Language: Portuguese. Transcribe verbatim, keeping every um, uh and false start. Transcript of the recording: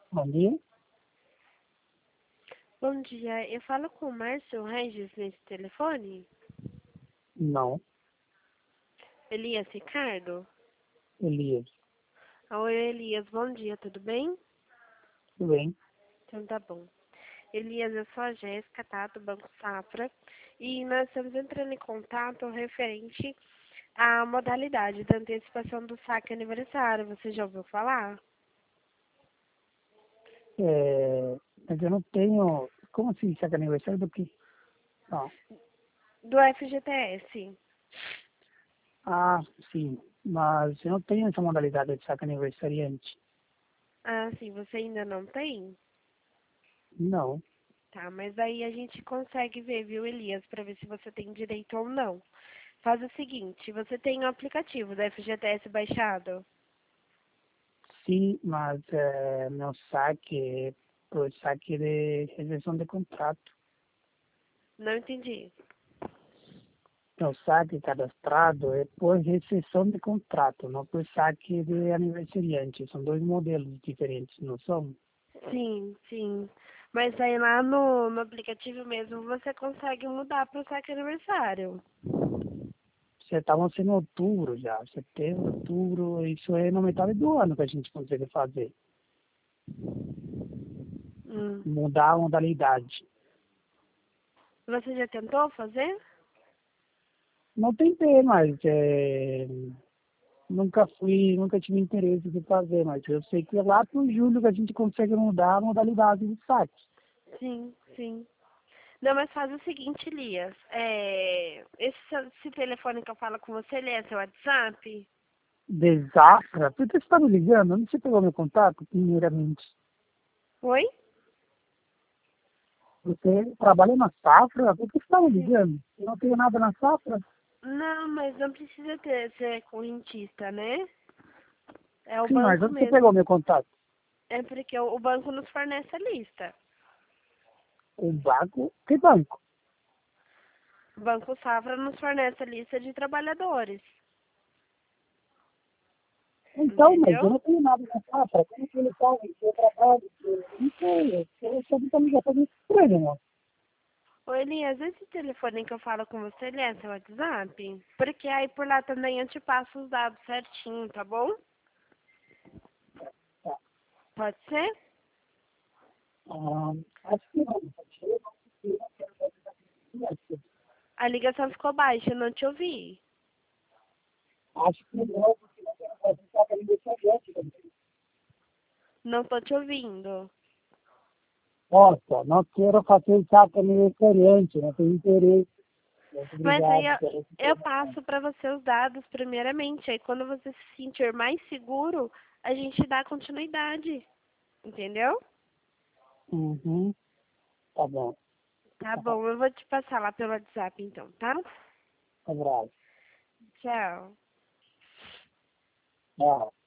Bom dia. Bom dia, eu falo com o Márcio Regis nesse telefone? Não, Elias Ricardo? Elias. Oi, Elias, bom dia, tudo bem? Tudo bem? Então tá bom. Elias, eu sou a Jéssica, tá, do Banco Safra, e nós estamos entrando em contato referente à modalidade da antecipação do saque aniversário. Você já ouviu falar? É, mas eu não tenho... Como assim, saca aniversário do quê? Não. Do F G T S. Ah, sim. Mas eu não tenho essa modalidade de saca aniversariante. Ah, sim, você ainda não tem? Não. Tá, mas aí a gente consegue ver, viu, Elias, para ver se você tem direito ou não. Faz o seguinte, você tem o aplicativo da F G T S baixado? Sim, mas é, meu saque é por saque de revisão de contrato. Não entendi. Meu saque cadastrado é por restrição de contrato, não por saque de aniversariante. São dois modelos diferentes, não são? Sim, sim. Mas aí lá no, no aplicativo mesmo você consegue mudar para o saque aniversário. Você estava sendo outubro já, setembro, outubro, isso é na metade do ano que a gente consegue fazer, Hum. mudar a modalidade. Você já tentou fazer? Não tentei, mas é, nunca fui, nunca tive interesse de fazer, mas eu sei que é lá para julho que a gente consegue mudar a modalidade de saque. Sim, sim. Não, mas faz o seguinte, Elias. É, esse, seu- esse telefone que eu falo com você, ele é seu WhatsApp? Desastre, por que você está me ligando? Onde você pegou meu contato, primeiramente? Oi? Você trabalha na safra? Por que você está me Sim. ligando? Eu não tenho nada na safra? Não, mas não precisa ter, ser correntista, né? É o Sim, mas banco onde você pegou mesmo. meu contato? É porque o, o banco nos fornece a lista. O banco? Que banco? O Banco Safra nos fornece a lista de trabalhadores. Então, mas eu Entendeu? não tenho nada na safra. Como que ele sabe que eu trabalho? Que eu não sei. Eu sou de camisa toda estranha, mano. Ô Elias, esse telefone que eu falo com você, ele é seu WhatsApp? Porque aí por lá também eu te passo os dados certinho, tá bom? Tá. Pode ser? Ah, acho que não. A ligação ficou baixa, eu não te ouvi. Acho que não, porque não quero fazer saca aniversariante também. Não tô te ouvindo. Nossa, não quero fazer saca aniversariante, não tenho interesse. Muito Mas aí obrigado eu, pela eu informação. passo para você os dados primeiramente. Aí quando você se sentir mais seguro, a gente dá continuidade. Entendeu? Uhum, tá bom. Tá bom, eu vou te passar lá pelo WhatsApp então, tá? Abraço. Tchau. Tchau.